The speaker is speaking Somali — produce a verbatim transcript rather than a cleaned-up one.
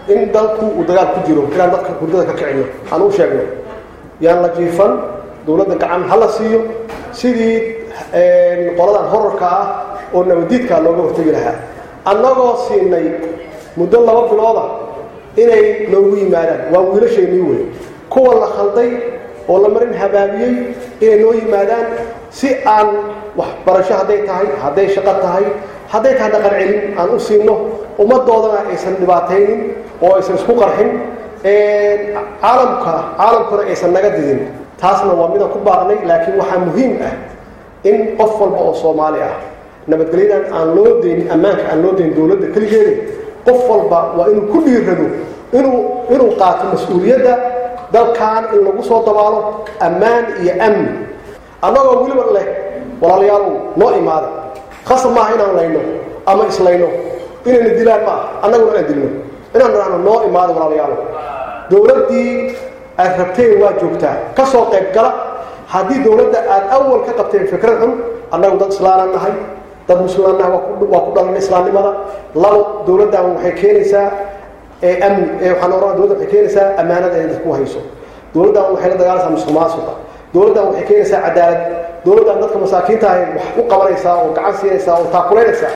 in dalku uu dagaal ku jiro inaan dadka hurdada ka kicino aan u sheegno yaan la jiifan dowladda gacan hala siiyo sidii qoladan horarka ah oo nabadiidka looga hortagi lahaa annagoo siinay muddo laba bilooda inay noogu yimaadaan waa wiilasheennii wey kuwa la khalday oo la marin habaabiyey inay noo yimaadaan si aan waxbarasho hadday tahay hadday shaqo tahay hadday tahay dhaqan celin aan u siino ummadoodana aysan dhibaataynin oo aysan isku qarxin caalamka caalamkuna aysan naga didin taasna waa midaan ku baaqnay laakiin waxaa muhiim ah in qof walba oo Soomaali ah nabadgelyadan aan loo deyn ammaanka aan loo deyn dowladda kaligeeda qof walba waa inuu ku dhiirado inuu inuu qaato mas'uuliyadda dalkan in lagu soo dabaalo ammaan iyo amni annagoo weliba leh walaalayaal noo imaada khasab maaha inaan layno ama islayno inayna dilaan maaha annaguna inaan dilno inaan nahno noo imaada walaalayaal dowladdii aad rabteen waa joogtaa ka soo qayb gala haddii dowladda aad awal ka qabteen fikrad xun annagu dad islaanan nahay dad muslimaan nahay waa ku dhalan islaamnimada labo dowladdan waxay keenaysaa amni waxaan oranaa dowladda waxay keenaysaa ammaanada ay dadku hayso dowladdan waxay la dagaalaysaa musuqmaasuqa dowladdan waxay keenaysaa cadaalad dowladdan dadka masaakiinta ah wax u qabanaysaa oo gacan siinaysaa oo taakuleynaysaa